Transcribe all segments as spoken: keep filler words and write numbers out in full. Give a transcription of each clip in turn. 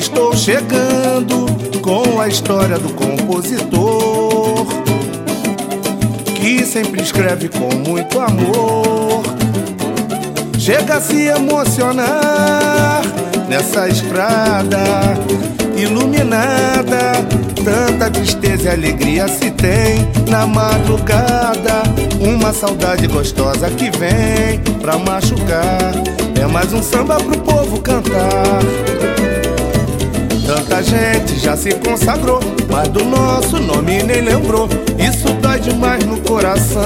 estou chegando com a história do compositor, que sempre escreve com muito amor. Chega a se emocionar nessa estrada iluminada. Tanta tristeza e alegria se tem na madrugada. Uma saudade gostosa que vem pra machucar. É mais um samba pro povo cantar. Tanta gente já se consagrou, mas do nosso nome nem lembrou. Isso dói demais no coração.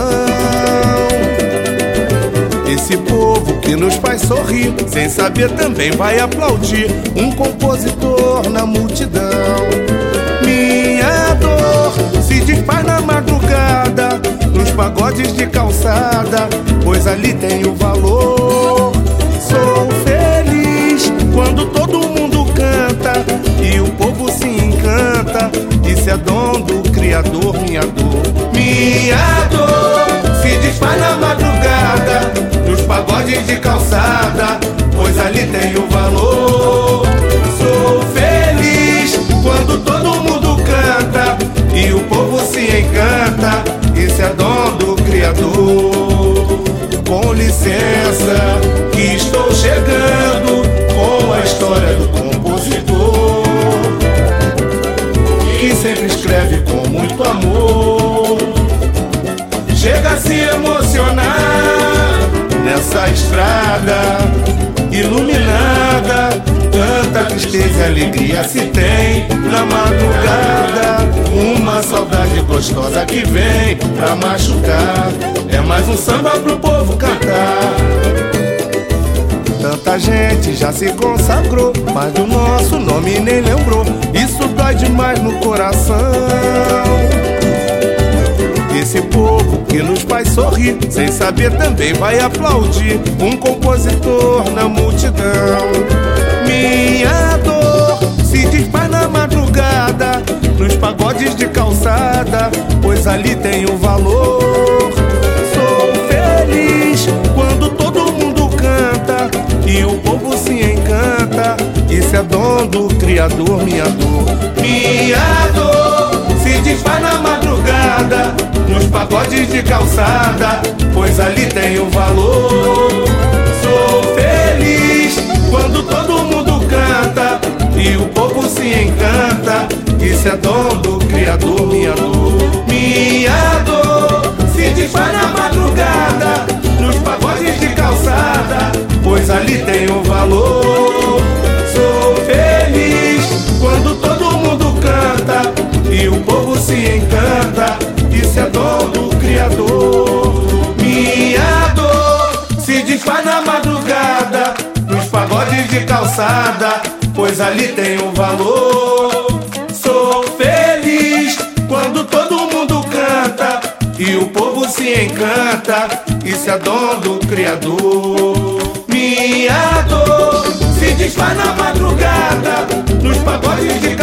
Esse povo que nos faz sorrir, sem saber também vai aplaudir um compositor na multidão. Minha dor se desfaz na madrugada, nos pagodes de calçada, pois ali tem o valor. Sou feliz quando todo mundo canta e o povo se encanta. Isso é dom do Criador, minha dor. Minha dor se desfaz na madrugada, nos pagodes de calçada, pois ali tem o valor. Sou feliz quando todo mundo canta e o povo se encanta. Isso é dom do Criador. Com licença, que estou chegando com a história do compositor, que sempre escreve com muito amor. Chega a se emocionar nessa estrada iluminada. Tanta tristeza e alegria se tem na madrugada. Uma saudade gostosa que vem pra machucar. É mais um samba pro povo cantar. Tanta gente já se consagrou, mas do nosso nome nem lembrou. Isso dói demais no coração. Esse povo que nos faz sorrir, sem saber também vai aplaudir um compositor na multidão. Minha dor se desfaz na madrugada, nos pagodes de calçada, pois ali tem o valor. Sou feliz quando todo mundo canta e o povo se encanta. Isso é dom do Criador, minha dor. Minha dor se desfaz na madrugada, nos pagodes de calçada, pois ali tem o valor. Sou feliz quando todo mundo canta e o povo se encanta. Isso é dom do Criador, minha dor. Minha dor se desfaz na madrugada, nos pagodes de calçada, pois ali tem o valor. Sou feliz quando todo mundo canta e o povo se encanta. Isso é dom do Criador. Minha dor se desfaz na madrugada, nos pagodes de calçada, pois ali tem um valor. Sou feliz quando todo mundo canta e o povo se encanta. Isso é dom do Criador. Minha dor se desfaz na madrugada, nos pagodes de